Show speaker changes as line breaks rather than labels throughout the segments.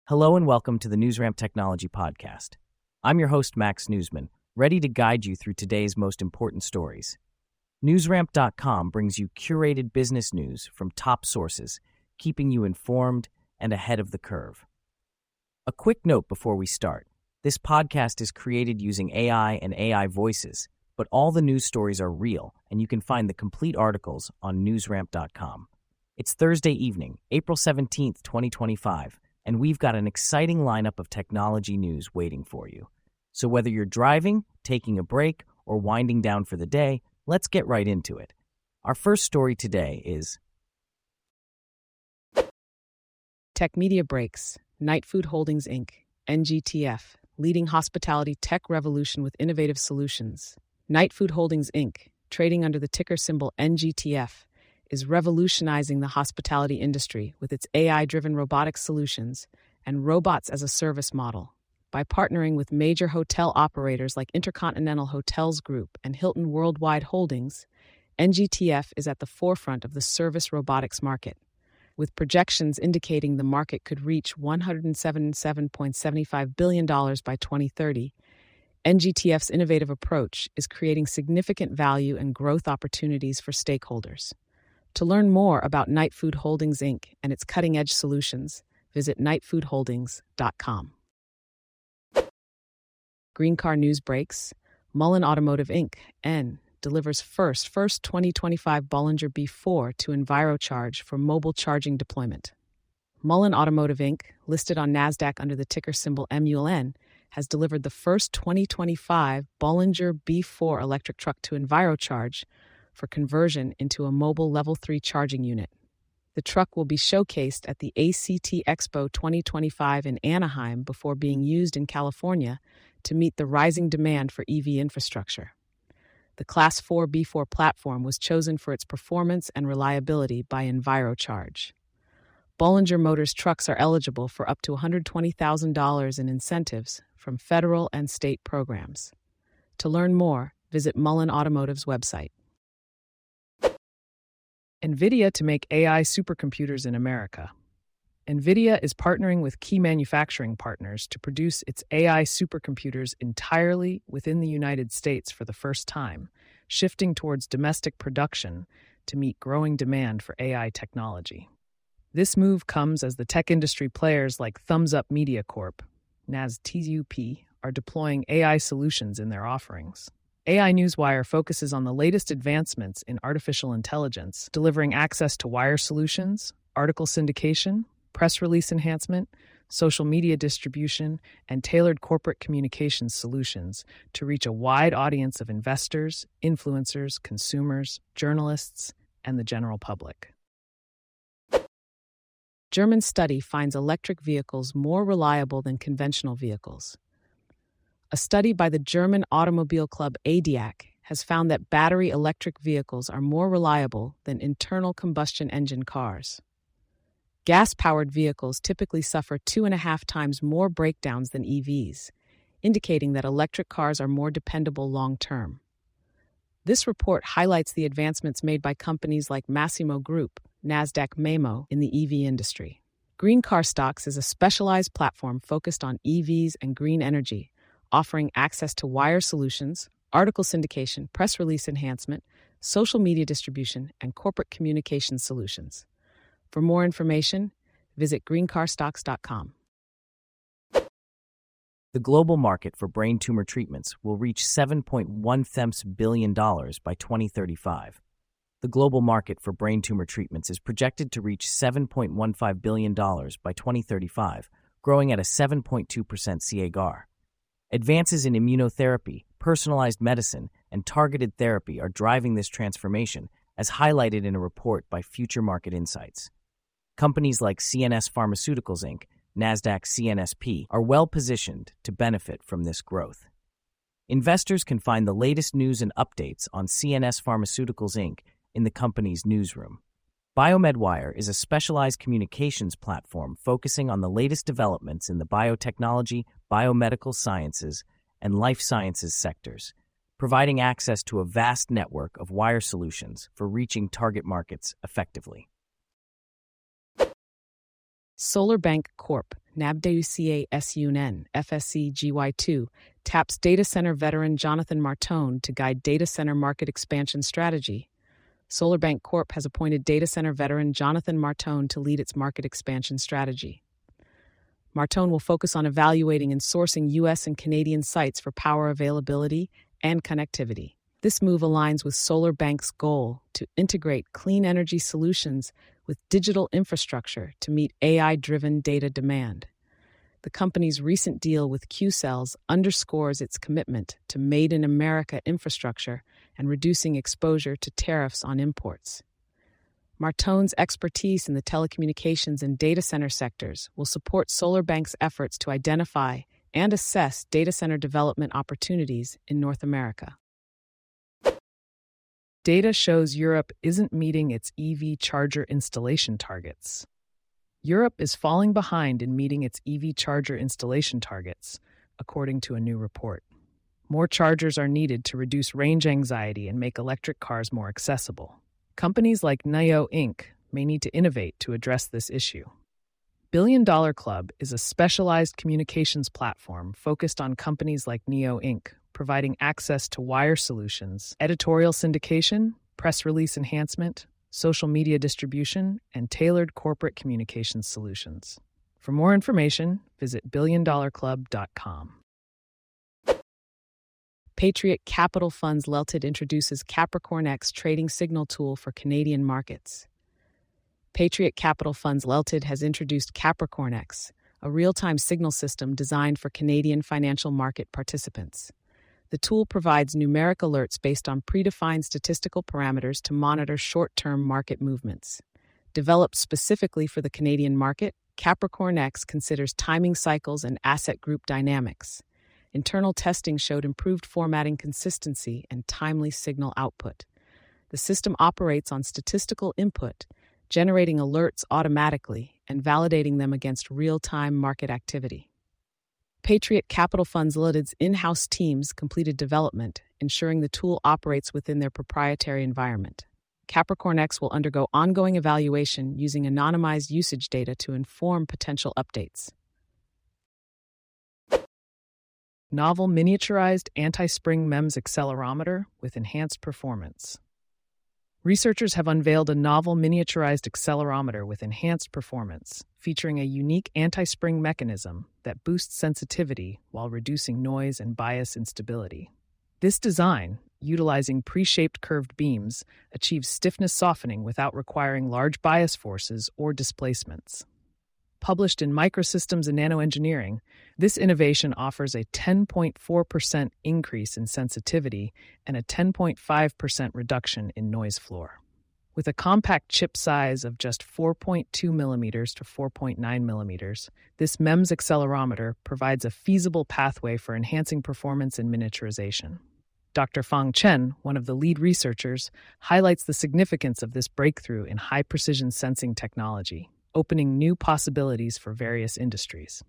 Hello and welcome to the NewsRamp Technology Podcast. I'm your host, Max Newsman, ready to guide you through today's most important stories. NewsRamp.com brings you curated business news from top sources, keeping you informed and ahead of the curve. A quick note before we start. This podcast is created using AI and AI voices, but all the news stories are real, and you can find the complete articles on NewsRamp.com. It's Thursday evening, April 17th, 2025, and we've got an exciting lineup of technology news waiting for you. So whether you're driving, taking a break, or winding down for the day, let's get right into it. Our first story today is
Tech Media breaks. Knight Food Holdings, Inc., NGTF, leading hospitality tech revolution with innovative solutions. Knight Food Holdings, Inc., trading under the ticker symbol NGTF, is revolutionizing the hospitality industry with its AI-driven robotics solutions and robots as a service model. By partnering with major hotel operators like Intercontinental Hotels Group and Hilton Worldwide Holdings, NGTF is at the forefront of the service robotics market, with projections indicating the market could reach $177.75 billion by 2030. NGTF's innovative approach is creating significant value and growth opportunities for stakeholders. To learn more about Knight Food Holdings, Inc. and its cutting-edge solutions, visit knightfoodholdings.com. Green Car News breaks. Mullen Automotive, Inc., N., delivers first 2025 Bollinger B4 to EnviroCharge for mobile charging deployment. Mullen Automotive, Inc., listed on NASDAQ under the ticker symbol MULN, has delivered the first 2025 Bollinger B4 electric truck to EnviroCharge for conversion into a mobile Level 3 charging unit. The truck will be showcased at the ACT Expo 2025 in Anaheim before being used in California to meet the rising demand for EV infrastructure. The Class 4 B4 platform was chosen for its performance and reliability by EnviroCharge. Bollinger Motors trucks are eligible for up to $120,000 in incentives from federal and state programs. To learn more, visit Mullen Automotive's website. NVIDIA to make AI supercomputers in America. NVIDIA is partnering with key manufacturing partners to produce its AI supercomputers entirely within the United States for the first time, shifting towards domestic production to meet growing demand for AI technology. This move comes as the tech industry players like Thumbs Up Media Corp, NASTUP, are deploying AI solutions in their offerings. AI Newswire focuses on the latest advancements in artificial intelligence, delivering access to wire solutions, article syndication, press release enhancement, social media distribution, and tailored corporate communications solutions to reach a wide audience of investors, influencers, consumers, journalists, and the general public. German study finds electric vehicles more reliable than conventional vehicles. A study by the German automobile club ADAC has found that battery electric vehicles are more reliable than internal combustion engine cars. Gas-powered vehicles typically suffer 2.5 times more breakdowns than EVs, indicating that electric cars are more dependable long-term. This report highlights the advancements made by companies like Massimo Group, NASDAQ Memo, in the EV industry. Green Car Stocks is a specialized platform focused on EVs and green energy, offering access to wire solutions, article syndication, press release enhancement, social media distribution, and corporate communications solutions. For more information, visit greencarstocks.com.
the global market for brain tumor treatments will reach $7.1 billion by 2035. The global market for brain tumor treatments is projected to reach $7.15 billion by 2035, growing at a 7.2% CAGR. Advances in immunotherapy, personalized medicine, and targeted therapy are driving this transformation, as highlighted in a report by Future Market Insights. Companies like CNS Pharmaceuticals, Inc., NASDAQ CNSP, are well positioned to benefit from this growth. Investors can find the latest news and updates on CNS Pharmaceuticals, Inc. in the company's newsroom. BioMedWire is a specialized communications platform focusing on the latest developments in the biotechnology, biomedical sciences, and life sciences sectors, providing access to a vast network of wire solutions for reaching target markets effectively.
SolarBank Corp., NABDUCA SUNN FSC GY2 taps data center veteran Jonathan Martone to guide data center market expansion strategy. SolarBank Corp has appointed data center veteran Jonathan Martone to lead its market expansion strategy. Martone will focus on evaluating and sourcing U.S. and Canadian sites for power availability and connectivity. This move aligns with SolarBank's goal to integrate clean energy solutions with digital infrastructure to meet AI-driven data demand. The company's recent deal with Qcells underscores its commitment to Made in America infrastructure and reducing exposure to tariffs on imports. Martone's expertise in the telecommunications and data center sectors will support SolarBank's efforts to identify and assess data center development opportunities in North America. Data shows Europe isn't meeting its EV charger installation targets. Europe is falling behind in meeting its EV charger installation targets, according to a new report. More chargers are needed to reduce range anxiety and make electric cars more accessible. Companies like NIO Inc. may need to innovate to address this issue. Billion Dollar Club is a specialized communications platform focused on companies like NIO Inc., providing access to wire solutions, editorial syndication, press release enhancement, social media distribution, and tailored corporate communications solutions. For more information, visit billiondollarclub.com. Patriot Capital Funds Ltd introduces Capricorn X trading signal tool for Canadian markets. Patriot Capital Funds Ltd has introduced Capricorn X, a real-time signal system designed for Canadian financial market participants. The tool provides numeric alerts based on predefined statistical parameters to monitor short-term market movements. Developed specifically for the Canadian market, Capricorn X considers timing cycles and asset group dynamics. Internal testing showed improved formatting consistency and timely signal output. The system operates on statistical input, generating alerts automatically and validating them against real-time market activity. Patriot Capital Funds Ltd's in-house teams completed development, ensuring the tool operates within their proprietary environment. Capricorn X will undergo ongoing evaluation using anonymized usage data to inform potential updates. Novel miniaturized anti-spring MEMS accelerometer with enhanced performance. Researchers have unveiled a novel miniaturized accelerometer with enhanced performance, featuring a unique anti-spring mechanism that boosts sensitivity while reducing noise and bias instability. This design, utilizing pre-shaped curved beams, achieves stiffness softening without requiring large bias forces or displacements. Published in Microsystems and Nanoengineering, this innovation offers a 10.4% increase in sensitivity and a 10.5% reduction in noise floor. With a compact chip size of just 4.2 millimeters to 4.9 millimeters, this MEMS accelerometer provides a feasible pathway for enhancing performance in miniaturization. Dr. Fang Chen, one of the lead researchers, highlights the significance of this breakthrough in high-precision sensing technology, opening new possibilities for various industries.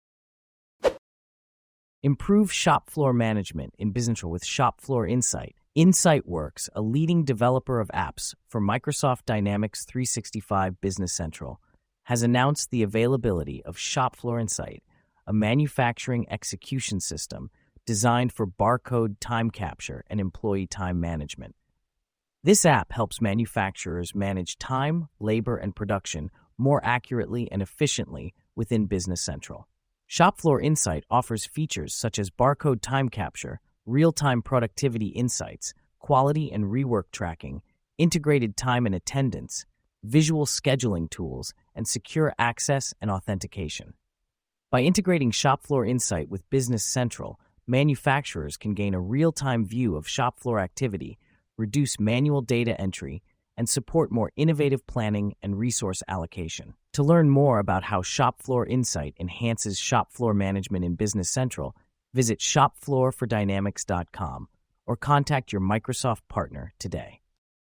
Improve shop floor management in business with Shop Floor Insight. InsightWorks, a leading developer of apps for Microsoft Dynamics 365 Business Central, has announced the availability of Shop Floor Insight, a manufacturing execution system designed for barcode time capture and employee time management. This app helps manufacturers manage time, labor, and production more accurately and efficiently within Business Central. Shop Floor Insight offers features such as barcode time capture, real-time productivity insights, quality and rework tracking, integrated time and attendance, visual scheduling tools, and secure access and authentication. By integrating Shop Floor Insight with Business Central, manufacturers can gain a real-time view of shop floor activity, reduce manual data entry, and support more innovative planning and resource allocation. To learn more about how Shop Floor Insight enhances shop floor management in Business Central, visit shopfloorfordynamics.com or contact your Microsoft partner today.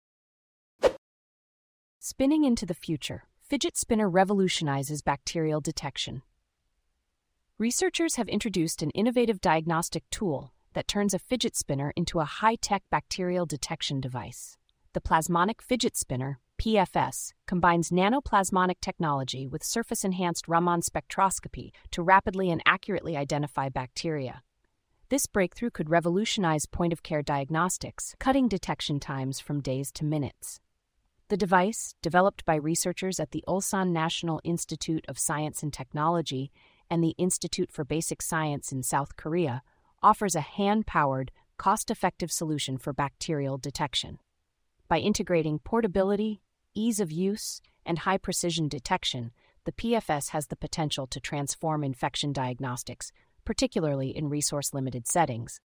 Spinning into the future, Fidget Spinner revolutionizes bacterial detection. Researchers have introduced an innovative diagnostic tool that turns a fidget spinner into a high-tech bacterial detection device. The plasmonic fidget spinner PFS, combines nanoplasmonic technology with surface-enhanced Raman spectroscopy to rapidly and accurately identify bacteria. This breakthrough could revolutionize point-of-care diagnostics, cutting detection times from days to minutes. The device, developed by researchers at the Ulsan National Institute of Science and Technology and the Institute for Basic Science in South Korea, offers a hand-powered, cost-effective solution for bacterial detection. By integrating portability, ease of use, and high-precision detection, the PFS has the potential to transform infection diagnostics, particularly in resource-limited settings.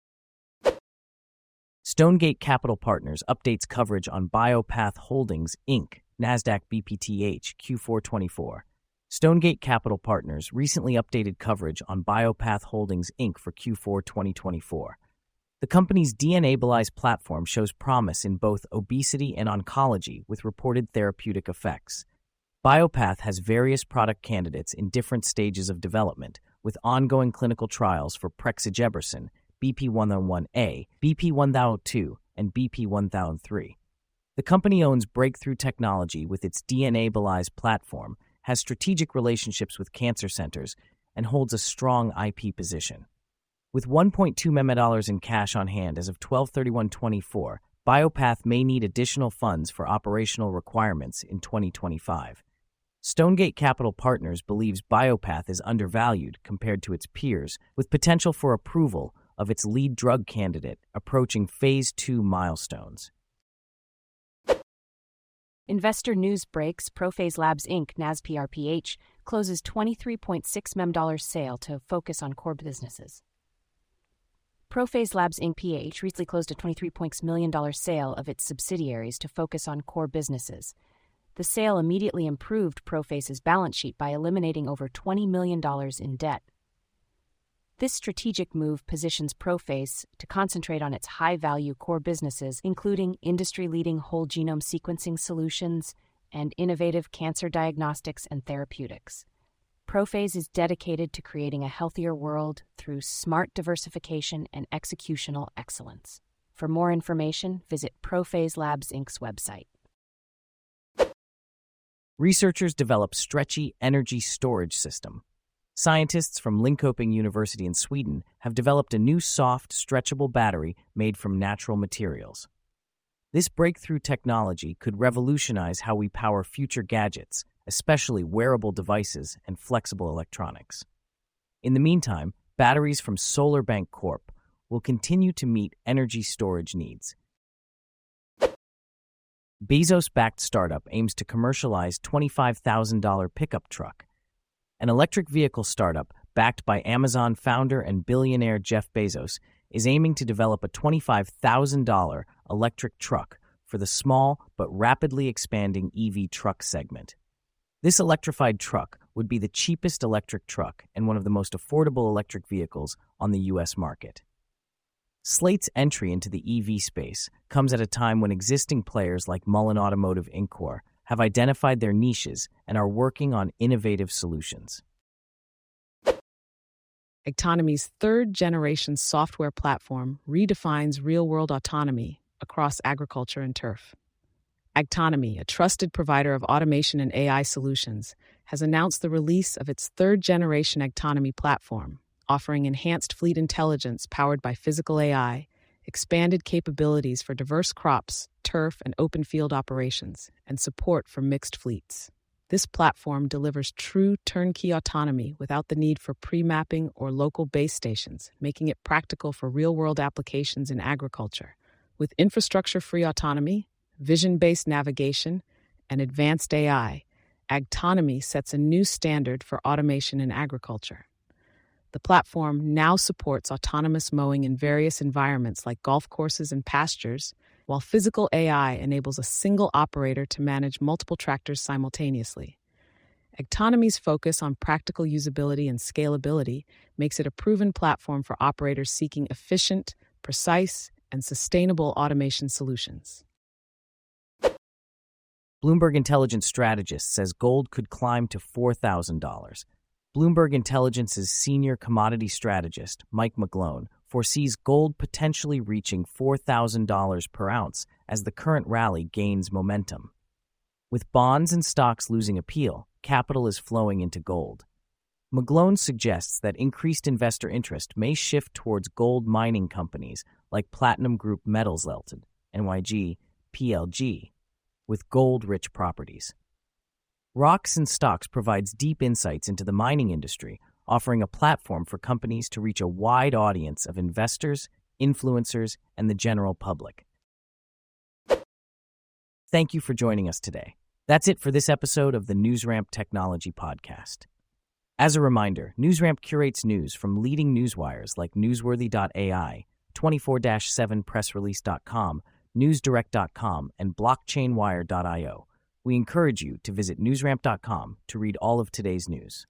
Stonegate Capital Partners updates coverage on Biopath Holdings, Inc., NASDAQ BPTH, Q4 24. Stonegate Capital Partners recently updated coverage on Biopath Holdings, Inc. for Q4 2024. The company's DNAbilize platform shows promise in both obesity and oncology with reported therapeutic effects. Biopath has various product candidates in different stages of development, with ongoing clinical trials for prexigebersen, BP1001A, BP1002, and BP1003. The company owns breakthrough technology with its DNAbilize platform, has strategic relationships with cancer centers, and holds a strong IP position. With $1.2 million in cash on hand as of 12/31/24, Biopath may need additional funds for operational requirements in 2025. Stonegate Capital Partners believes Biopath is undervalued compared to its peers, with potential for approval of its lead drug candidate approaching Phase 2 milestones.
Investor news breaks. Prophase Labs Inc., NASPRPH, closes $23.6 million sale to focus on core businesses. Prophase Labs Inc. PH recently closed a $23 million sale of its subsidiaries to focus on core businesses. The sale immediately improved Prophase's balance sheet by eliminating over $20 million in debt. This strategic move positions Prophase to concentrate on its high-value core businesses, including industry-leading whole genome sequencing solutions and innovative cancer diagnostics and therapeutics. Prophase is dedicated to creating a healthier world through smart diversification and executional excellence. For more information, visit Prophase Labs Inc.'s website.
Researchers develop stretchy energy storage system. Scientists from Linköping University in Sweden have developed a new soft, stretchable battery made from natural materials. This breakthrough technology could revolutionize how we power future gadgets, especially wearable devices and flexible electronics. In the meantime, batteries from SolarBank Corp will continue to meet energy storage needs. Bezos-backed startup aims to commercialize $25,000 pickup truck. An electric vehicle startup backed by Amazon founder and billionaire Jeff Bezos is aiming to develop a $25,000 electric truck for the small but rapidly expanding EV truck segment. This electrified truck would be the cheapest electric truck and one of the most affordable electric vehicles on the U.S. market. Slate's entry into the EV space comes at a time when existing players like Mullen Automotive Inc. have identified their niches and are working on innovative solutions.
Agtonomy's third-generation software platform redefines real-world autonomy across agriculture and turf. Agtonomy, a trusted provider of automation and AI solutions, has announced the release of its third-generation Agtonomy platform, offering enhanced fleet intelligence powered by physical AI, expanded capabilities for diverse crops, turf, and open field operations, and support for mixed fleets. This platform delivers true turnkey autonomy without the need for pre-mapping or local base stations, making it practical for real-world applications in agriculture. With infrastructure-free autonomy, vision-based navigation, and advanced AI, Agtonomy sets a new standard for automation in agriculture. The platform now supports autonomous mowing in various environments like golf courses and pastures, while physical AI enables a single operator to manage multiple tractors simultaneously. Agtonomy's focus on practical usability and scalability makes it a proven platform for operators seeking efficient, precise, and sustainable automation solutions.
Bloomberg Intelligence strategist says gold could climb to $4,000. Bloomberg Intelligence's senior commodity strategist, Mike McGlone, foresees gold potentially reaching $4,000 per ounce as the current rally gains momentum. With bonds and stocks losing appeal, capital is flowing into gold. McGlone suggests that increased investor interest may shift towards gold mining companies like Platinum Group Metals Ltd, NYG, PLG, with gold-rich properties. Rocks and Stocks provides deep insights into the mining industry, offering a platform for companies to reach a wide audience of investors, influencers, and the general public. Thank you for joining us today. That's it for this episode of the NewsRamp Technology Podcast. As a reminder, NewsRamp curates news from leading newswires like Newsworthy.ai, 24/7pressrelease.com, NewsDirect.com, and BlockchainWire.io. We encourage you to visit newsramp.com to read all of today's news.